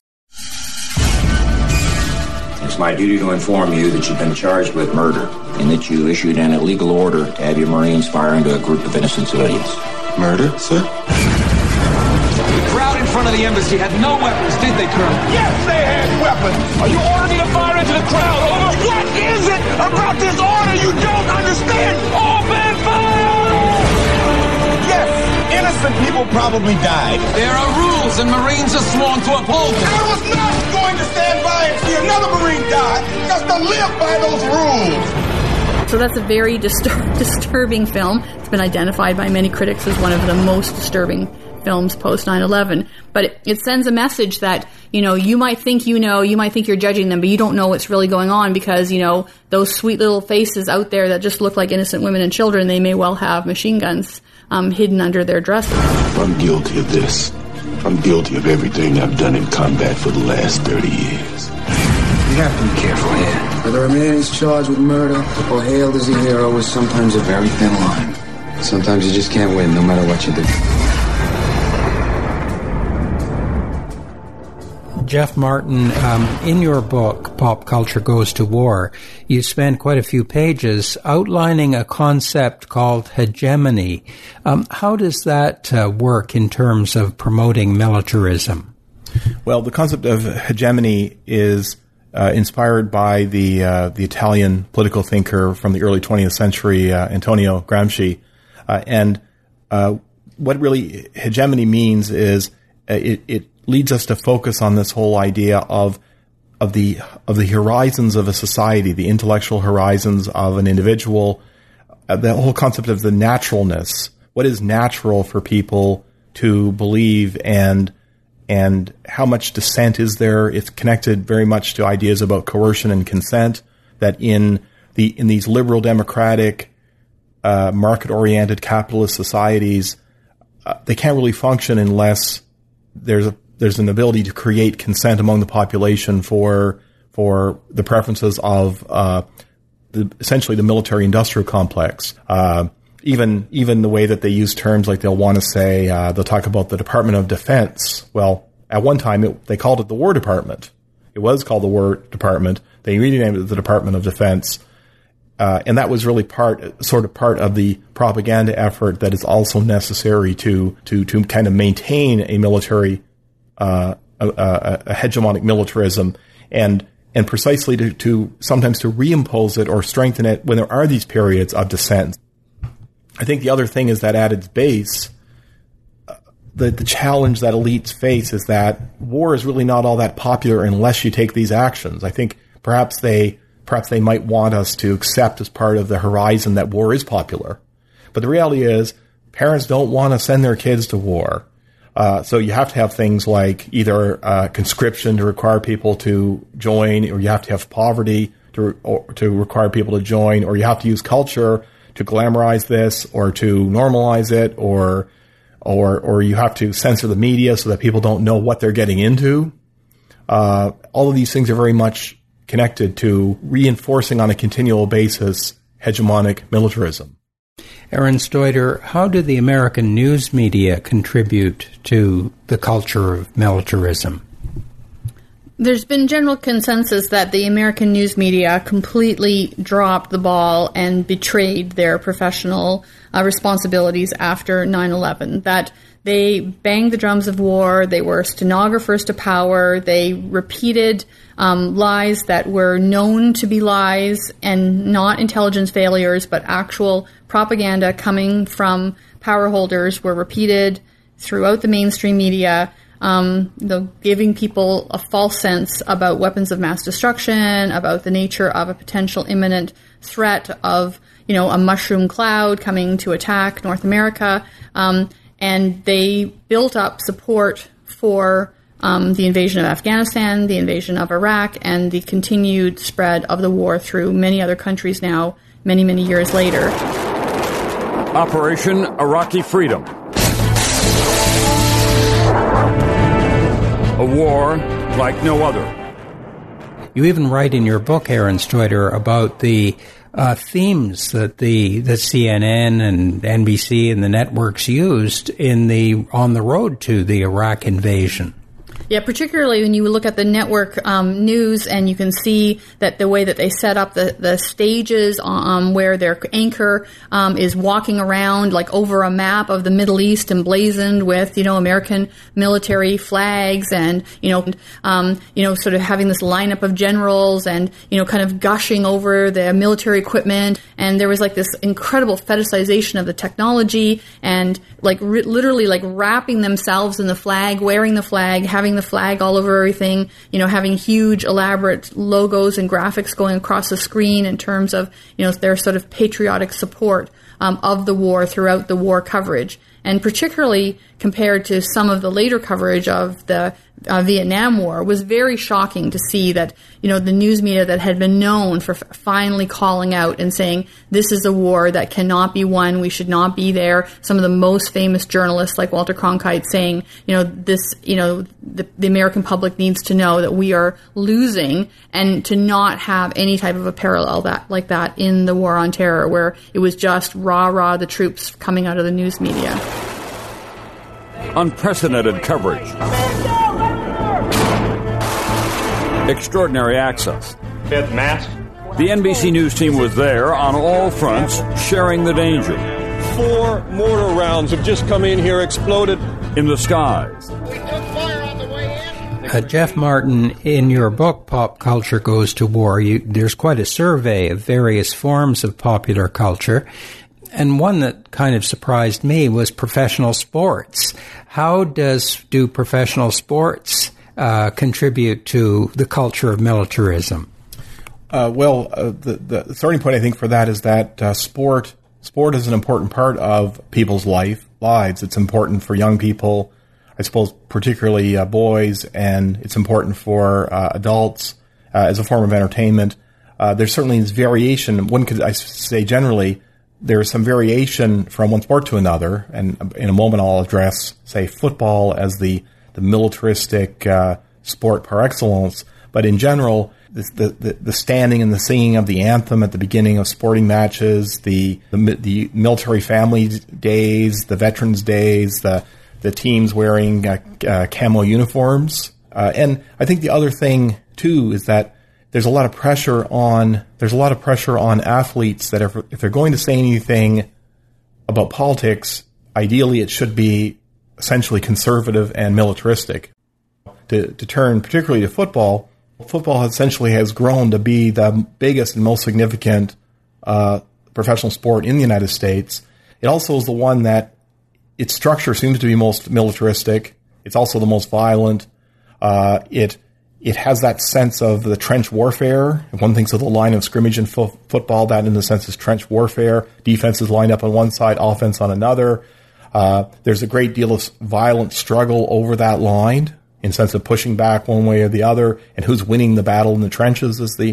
It's my duty to inform you that you've been charged with murder and that you issued an illegal order to have your Marines fire into a group of innocent civilians. Murder, sir? The crowd in front of the embassy had no weapons, did they, Colonel? Yes, they had weapons. Are you ordering me to fire into the crowd? Over. What is it about this order you don't understand? Open fire! Yes, innocent people probably died. There are rules, and Marines are sworn to uphold them. I was not going to stand by and see another Marine die just to live by those rules. So that's a very distur- disturbing film. It's been identified by many critics as one of the most disturbing films post nine eleven. But it, it sends a message that, you know, you might think you know, you might think you're judging them, but you don't know what's really going on, because, you know, those sweet little faces out there that just look like innocent women and children, they may well have machine guns um, hidden under their dresses. I'm guilty of this. I'm guilty of everything I've done in combat for the last thirty years. You have to be careful here. Whether a man is charged with murder or hailed as a hero is sometimes a very thin line. Sometimes you just can't win, no matter what you do. Jeff Martin, um, in your book, Pop Culture Goes to War, you spend quite a few pages outlining a concept called hegemony. Um, how does that uh, work in terms of promoting militarism? Well, the concept of hegemony is uh, inspired by the uh, the Italian political thinker from the early twentieth century, uh, Antonio Gramsci. Uh, and uh, what really hegemony means is uh, it, it leads us to focus on this whole idea of of the of the horizons of a society, the intellectual horizons of an individual, uh, the whole concept of the naturalness. What is natural for people to believe, and and how much dissent is there? It's connected very much to ideas about coercion and consent, that in the in these liberal democratic uh, market-oriented capitalist societies, uh, they can't really function unless there's a there's an ability to create consent among the population for for the preferences of uh, the, essentially the military-industrial complex. Uh, even even the way that they use terms, like they'll want to say, uh, they'll talk about the Department of Defense. Well, at one time it, they called it the War Department. It was called the War Department. They renamed it the Department of Defense. Uh, and that was really part, sort of part of the propaganda effort that is also necessary to to to kind of maintain a military Uh, a, a, a hegemonic militarism, and and precisely to, to sometimes to reimpose it or strengthen it when there are these periods of dissent. I think the other thing is that at its base, uh, the the challenge that elites face is that war is really not all that popular unless you take these actions. I think perhaps they perhaps they might want us to accept as part of the horizon that war is popular, but the reality is parents don't want to send their kids to war. Uh, so you have to have things like either uh, conscription to require people to join, or you have to have poverty to or, to require people to join, or you have to use culture to glamorize this or to normalize it, or or or you have to censor the media so that people don't know what they're getting into. Uh, all of these things are very much connected to reinforcing on a continual basis hegemonic militarism. Aaron Stoiter, how do the American news media contribute to the culture of militarism? There's been general consensus that the American news media completely dropped the ball and betrayed their professional uh, responsibilities after nine eleven, that they banged the drums of war, they were stenographers to power, they repeated um, lies that were known to be lies and not intelligence failures, but actual propaganda coming from power holders were repeated throughout the mainstream media. Um, the giving people a false sense about weapons of mass destruction, about the nature of a potential imminent threat of, you know, a mushroom cloud coming to attack North America. Um, and they built up support for um, the invasion of Afghanistan, the invasion of Iraq, and the continued spread of the war through many other countries now, many, many years later. Operation Iraqi Freedom. A war like no other. You even write in your book, Aaron Stoiter, about the uh, themes that the, the C N N and N B C and the networks used in the on the road to the Iraq invasion. Yeah, particularly when you look at the network um, news, and you can see that the way that they set up the, the stages um, where their anchor um, is walking around like over a map of the Middle East emblazoned with, you know, American military flags, and, you know, um, you know, sort of having this lineup of generals and, you know, kind of gushing over the military equipment. And there was like this incredible fetishization of the technology, and like r- literally like wrapping themselves in the flag, wearing the flag, having the flag all over everything, you know, having huge elaborate logos and graphics going across the screen in terms of, you know, their sort of patriotic support um, of the war throughout the war coverage. And particularly compared to some of the later coverage of the uh, Vietnam War, was very shocking to see that, you know, the news media that had been known for f- finally calling out and saying, this is a war that cannot be won, we should not be there. Some of the most famous journalists like Walter Cronkite saying, you know, this, you know, the, the American public needs to know that we are losing, and to not have any type of a parallel that like that in the War on Terror, where it was just rah, rah, the troops coming out of the news media. Unprecedented coverage. Extraordinary access. Fifth mask. The N B C News team was there on all fronts, sharing the danger. Four mortar rounds have just come in here, exploded in the skies. Uh, Jeff Martin, in your book, Pop Culture Goes to War, you, there's quite a survey of various forms of popular culture. And one that kind of surprised me was professional sports. How does do professional sports uh, contribute to the culture of militarism? Uh, well, uh, the, the starting point, I think, for that is that uh, sport sport is an important part of people's life lives. It's important for young people, I suppose, particularly uh, boys, and it's important for uh, adults uh, as a form of entertainment. Uh, there certainly is variation. One could, I say, generally, there is some variation from one sport to another, and in a moment I'll address, say, football as the, the militaristic uh, sport par excellence. But in general, the, the the standing and the singing of the anthem at the beginning of sporting matches, the the, the military family days, the veterans days, the the teams wearing uh, uh, camo uniforms, uh, and I think the other thing too is that there's a lot of pressure on there's a lot of pressure on athletes that if, if they're going to say anything about politics, ideally it should be essentially conservative and militaristic. To, to turn particularly to football, football essentially has grown to be the biggest and most significant uh, professional sport in the United States. It also is the one that its structure seems to be most militaristic. It's also the most violent. Uh, it It has that sense of the trench warfare. If one thinks of the line of scrimmage in fo- football, that in the sense is trench warfare. Defense is lined up on one side, offense on another. Uh, there's a great deal of violent struggle over that line, in sense of pushing back one way or the other, and who's winning the battle in the trenches, as the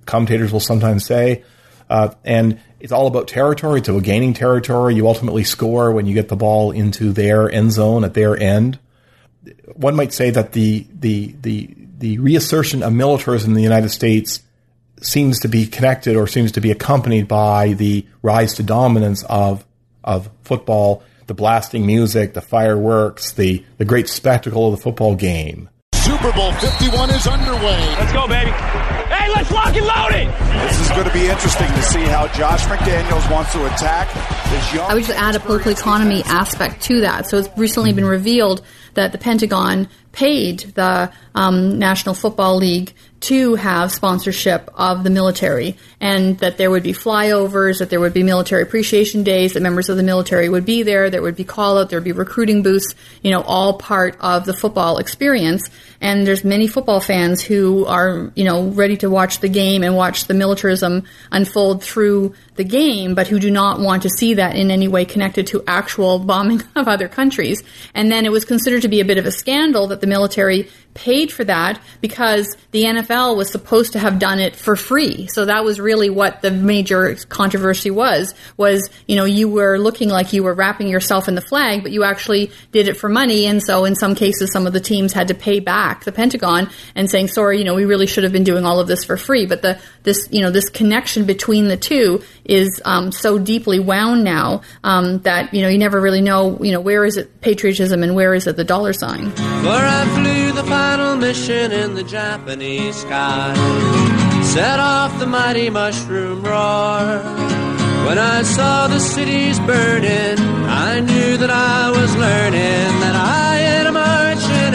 commentators will sometimes say. Uh, and it's all about territory. It's about gaining territory. You ultimately score when you get the ball into their end zone at their end. One might say that the the the the reassertion of militarism in the United States seems to be connected or seems to be accompanied by the rise to dominance of of football, the blasting music, the fireworks, the, the great spectacle of the football game. Super Bowl fifty-one is underway. Let's go, baby. Hey, let's lock and load it! This is going to be interesting to see how Josh McDaniels wants to attack this young... I would just add a political economy aspect to that. So it's recently been revealed that the Pentagon paid the um, National Football League to have sponsorship of the military, and that there would be flyovers, that there would be military appreciation days, that members of the military would be there, there would be call-out, there would be recruiting booths, you know, all part of the football experience. And there's many football fans who are, you know, ready to watch the game and watch the militarism unfold through the game, but who do not want to see that in any way connected to actual bombing of other countries. And then it was considered to be a bit of a scandal that the military paid for that because the N F L was supposed to have done it for free. So that was really what the major controversy was, was, you know, you were looking like you were wrapping yourself in the flag, but you actually did it for money. And so in some cases, some of the teams had to pay back the Pentagon and saying, sorry, you know, we really should have been doing all of this for free. But the, this, you know, this connection between the two is um, so deeply wound now um, that, you know, you never really know, you know, where is it patriotism and where is it the dollar sign? For I flew the final mission in the Japanese sky, set off the mighty mushroom roar. When I saw the cities burning, I knew that I was learning that I ain't a marching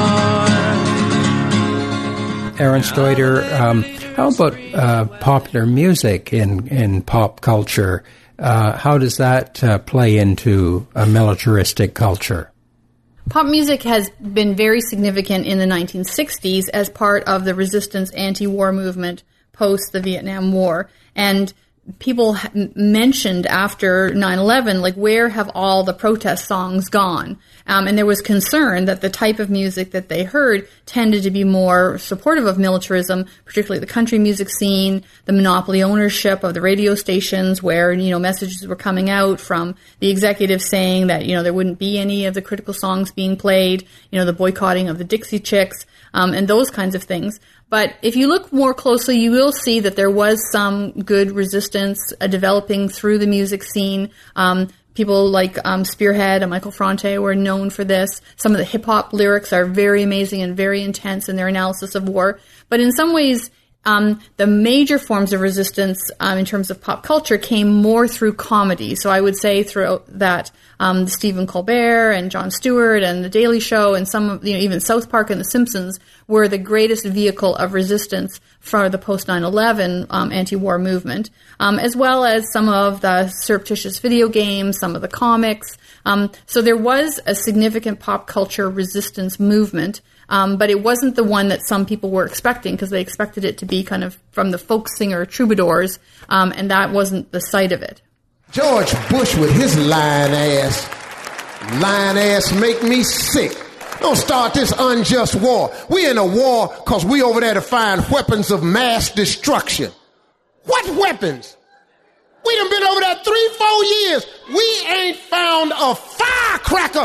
anymore. Aaron Stoiter, um, how about uh, popular music in, in pop culture? Uh, how does that uh, play into a militaristic culture? Pop music has been very significant in the nineteen sixties as part of the resistance anti-war movement post the Vietnam War. And people mentioned after nine eleven, like, where have all the protest songs gone? Um, and there was concern that the type of music that they heard tended to be more supportive of militarism, particularly the country music scene, the monopoly ownership of the radio stations where, you know, messages were coming out from the executive saying that, you know, there wouldn't be any of the critical songs being played, you know, the boycotting of the Dixie Chicks, um, and those kinds of things. But if you look more closely, you will see that there was some good resistance uh, developing through the music scene. Um, people like um, Spearhead and Michael Franti were known for this. Some of the hip-hop lyrics are very amazing and very intense in their analysis of war. But in some ways, um, the major forms of resistance um, in terms of pop culture came more through comedy. So I would say throughout that um, Stephen Colbert and Jon Stewart and The Daily Show and some of, you know, even South Park and The Simpsons were the greatest vehicle of resistance for the post nine eleven um, anti-war movement, um, as well as some of the surreptitious video games, some of the comics. Um, so there was a significant pop culture resistance movement, um, but it wasn't the one that some people were expecting because they expected it to be kind of from the folk singer troubadours, um, and that wasn't the site of it. George Bush with his lying ass. Lying ass make me sick. Don't start this unjust war. We in a war because we over there to find weapons of mass destruction. What weapons? We done been over there three, four years. We ain't found a firecracker.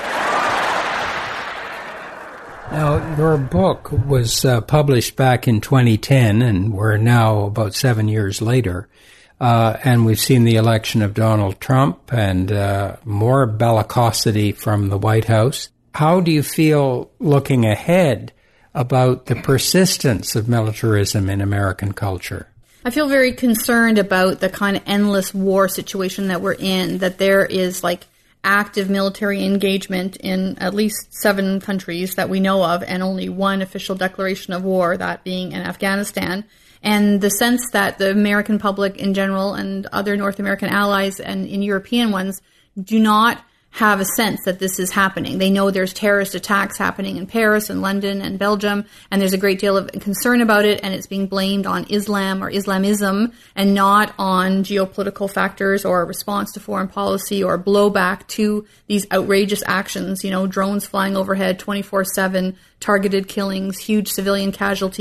Now, your book was uh, published back in twenty ten, and we're now about seven years later. Uh, and we've seen the election of Donald Trump and uh, more bellicosity from the White House. How do you feel looking ahead about the persistence of militarism in American culture? I feel very concerned about the kind of endless war situation that we're in, that there is like active military engagement in at least seven countries that we know of and only one official declaration of war, that being in Afghanistan. And the sense that the American public in general and other North American allies and in European ones do not have a sense that this is happening. They know there's terrorist attacks happening in Paris and London and Belgium, and there's a great deal of concern about it, and it's being blamed on Islam or Islamism and not on geopolitical factors or a response to foreign policy or blowback to these outrageous actions, you know, drones flying overhead twenty-four seven, targeted killings, huge civilian casualties,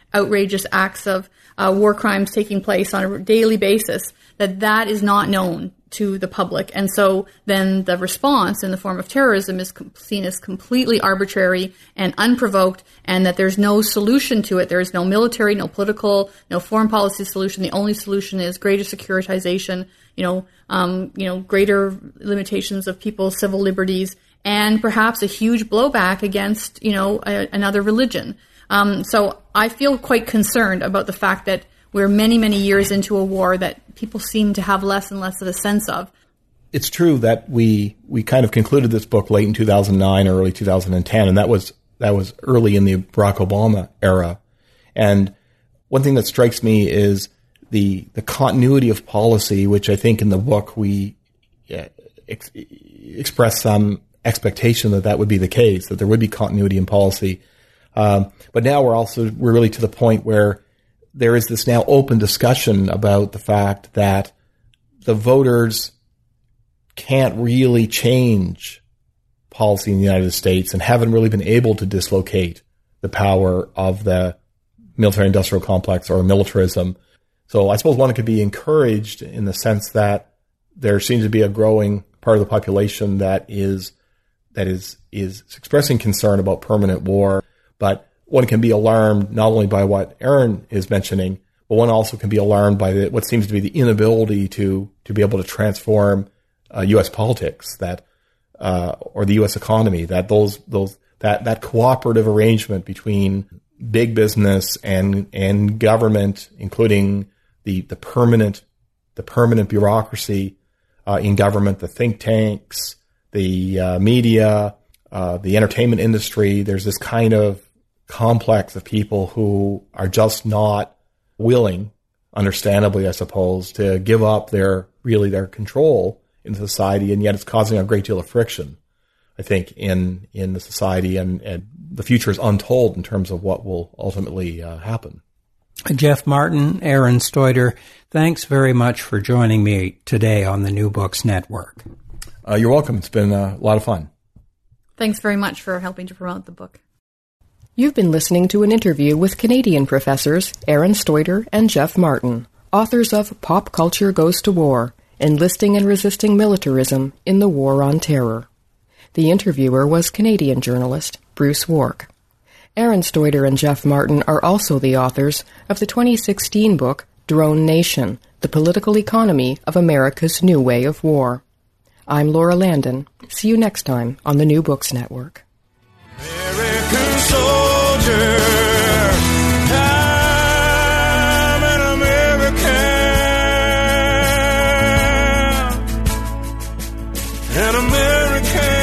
outrageous acts of uh, war crimes taking place on a daily basis, that that is not known to the public. And so then the response in the form of terrorism is com- seen as completely arbitrary and unprovoked, and that there's no solution to it. There is no military, no political, no foreign policy solution. The only solution is greater securitization, you know, um, you know, greater limitations of people's civil liberties, and perhaps a huge blowback against, you know, a, another religion. Um, so I feel quite concerned about the fact that we're many, many years into a war that people seem to have less and less of a sense of. It's true that we we kind of concluded this book late in two thousand nine, early two thousand ten, and that was that was early in the Barack Obama era. And one thing that strikes me is the the continuity of policy, which I think in the book we uh, ex- express some expectation that that would be the case, that there would be continuity in policy. Um, but now we're also we're really to the point where there is this now open discussion about the fact that the voters can't really change policy in the United States and haven't really been able to dislocate the power of the military-industrial complex or militarism. So I suppose one could be encouraged in the sense that there seems to be a growing part of the population that is that is is expressing concern about permanent war, but one can be alarmed not only by what Aaron is mentioning, but one also can be alarmed by the, what seems to be the inability to to be able to transform uh, U S politics, that uh, or the U S economy. That those those that that cooperative arrangement between big business and and government, including the the permanent the permanent bureaucracy uh, in government, the think tanks, the uh, media, uh, the entertainment industry. There's this kind of complex of people who are just not willing, understandably, I suppose, to give up their really their control in society, and yet it's causing a great deal of friction, I think, in in the society, and, and the future is untold in terms of what will ultimately uh, happen. Jeff Martin, Aaron Stoiter, thanks very much for joining me today on the New Books Network. Uh, you're welcome. It's been a lot of fun. Thanks very much for helping to promote the book. You've been listening to an interview with Canadian professors Aaron Stoiter and Jeff Martin, authors of Pop Culture Goes to War, Enlisting and Resisting Militarism in the War on Terror. The interviewer was Canadian journalist Bruce Wark. Aaron Stoiter and Jeff Martin are also the authors of the twenty sixteen book Drone Nation, The Political Economy of America's New Way of War. I'm Laura Landon. See you next time on the New Books Network. American soldier, I'm an American, an American.